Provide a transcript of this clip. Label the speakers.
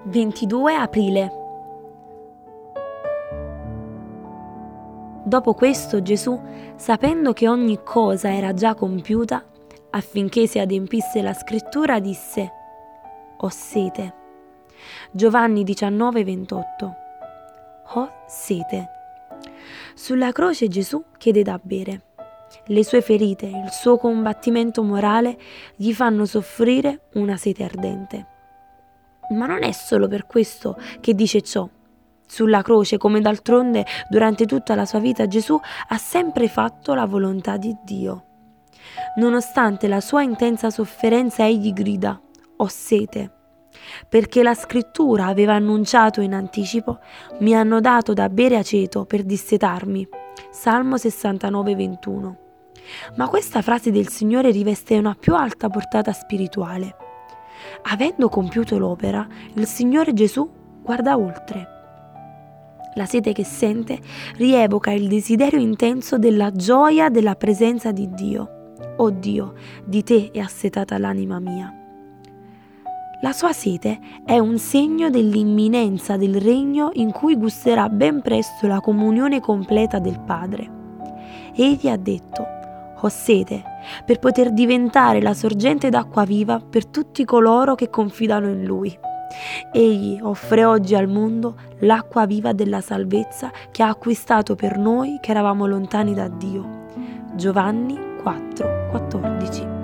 Speaker 1: 22 aprile. Dopo questo Gesù, sapendo che ogni cosa era già compiuta, affinché si adempisse la scrittura, disse: Ho sete. Giovanni 19:28. Ho sete. Sulla croce Gesù chiede da bere. Le sue ferite, il suo combattimento morale gli fanno soffrire una sete ardente. Ma non è solo per questo che dice ciò. Sulla croce, come d'altronde durante tutta la sua vita, Gesù ha sempre fatto la volontà di Dio. Nonostante la sua intensa sofferenza, egli grida: Ho sete. Perché la scrittura aveva annunciato in anticipo: mi hanno dato da bere aceto per dissetarmi. Salmo 69:21. Ma questa frase del Signore riveste una più alta portata spirituale. Avendo compiuto l'opera, il Signore Gesù guarda oltre. La sete che sente rievoca il desiderio intenso della gioia della presenza di Dio. O Dio, di te è assetata l'anima mia. La sua sete è un segno dell'imminenza del regno in cui gusterà ben presto la comunione completa del Padre. Egli ha detto: Ho sete, per poter diventare la sorgente d'acqua viva per tutti coloro che confidano in Lui. Egli offre oggi al mondo l'acqua viva della salvezza che ha acquistato per noi che eravamo lontani da Dio. Giovanni 4:14.